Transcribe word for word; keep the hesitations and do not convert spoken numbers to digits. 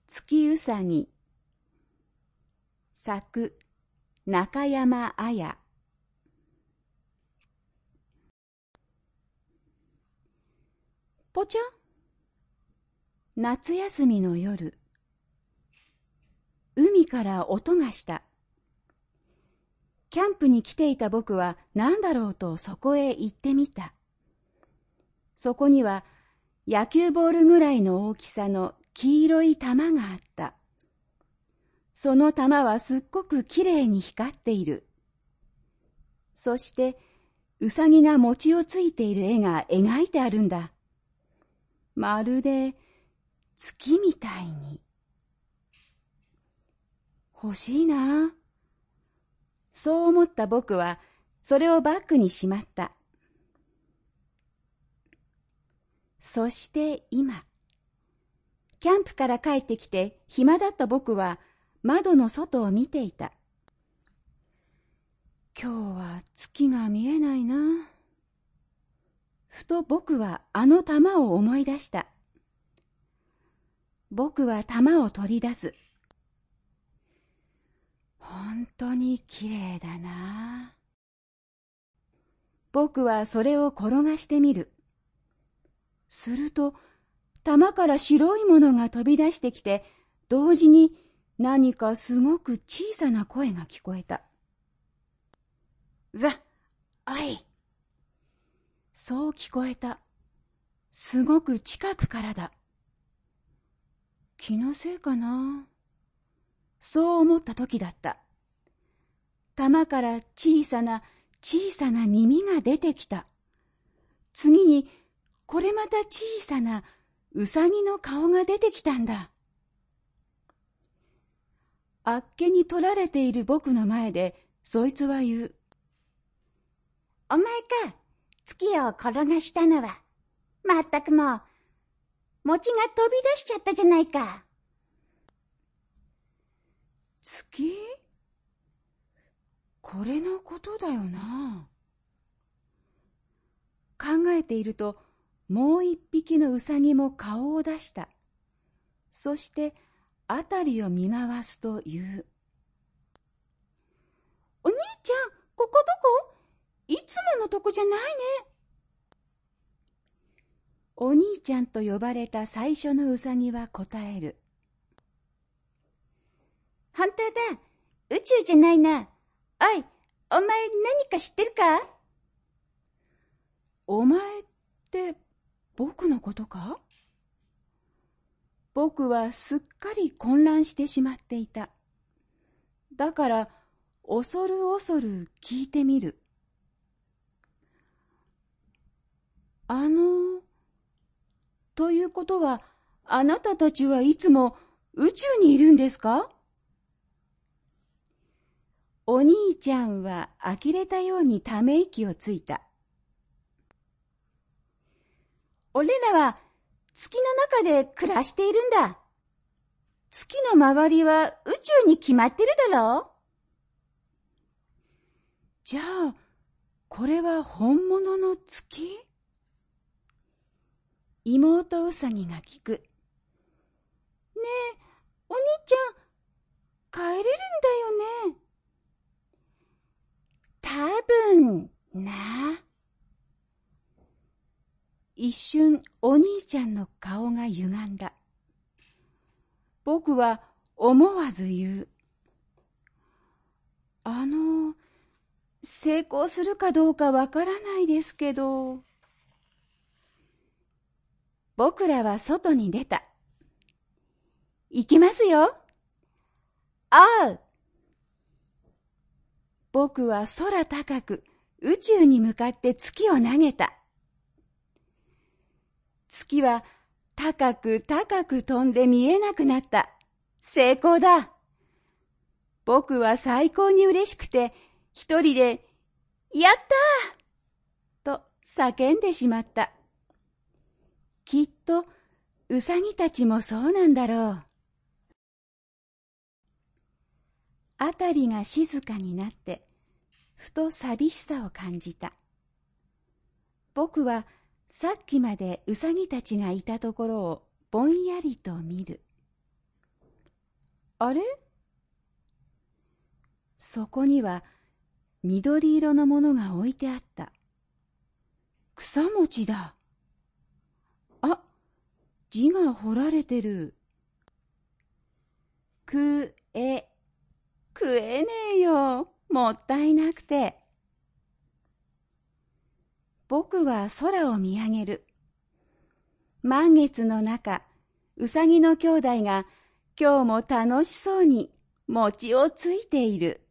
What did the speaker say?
月うさぎ。作、中山綾。ぽちゃん。夏休みの夜、海から音がした。キャンプに来ていた僕は何だろうとそこへ行ってみた。そこには野球ボールぐらいの大きさの黄色い玉があった。その玉はすっごくきれいに光っている。そしてうさぎが餅をついている絵が描いてあるんだ。まるで月みたいに。欲しいな。そう思った僕はそれをバッグにしまった。そして今、キャンプから帰ってきて暇だった僕は窓の外を見ていた。今日は月が見えないな。ふと僕はあの玉を思い出した。僕は玉を取り出す。本当にきれいだな。僕はそれを転がしてみる。すると、玉から白いものが飛び出してきて、同時に何かすごく小さな声が聞こえた。わっ、おい。そう聞こえた。すごく近くからだ。気のせいかな。そう思った時だった。玉から小さな小さな耳が出てきた。次にこれまた小さなうさぎの顔が出てきたんだ。あっけに取られている僕の前でそいつは言う。お前か、月を転がしたのは。まったくもう、餅が飛び出しちゃったじゃないか。月？これのことだよな。考えていると、もう一匹のうさぎも顔を出した。そしてあたりを見回すと言う。お兄ちゃん、ここどこ？いつものとこじゃないね。お兄ちゃんと呼ばれた最初のうさぎは答える。本当だ、宇宙じゃないな。おい、お前何か知ってるか？お前って僕のことか？僕はすっかり混乱してしまっていた。だから恐る恐る聞いてみる。あの、ということは、あなたたちはいつも宇宙にいるんですか？お兄ちゃんは呆れたようにため息をついた。俺らは月の中で暮らしているんだ。月の周りは宇宙に決まってるだろう。じゃあ、これは本物の月？妹うさぎが聞く。ねえ、お兄ちゃん、帰れるんだよね。多分な。一瞬お兄ちゃんの顔が歪んだ。僕は思わず言う。あの、成功するかどうかわからないですけど。僕らは外に出た。行きますよ。おう。僕は空高く宇宙に向かって月を投げた。月は高く高く飛んで見えなくなった。成功だ。僕は最高に嬉しくて、一人で、やったーと叫んでしまった。きっと、うさぎたちもそうなんだろう。あたりが静かになって、ふと寂しさを感じた。僕は、さっきまでうさぎたちがいたところをぼんやりと見る。 あれ？そこには緑色のものが置いてあった。草餅だ。あ、字が彫られてる。くえ、食えねえよ。もったいなくて。僕は空を見上げる。満月の中、うさぎの兄弟が今日も楽しそうに餅をついている。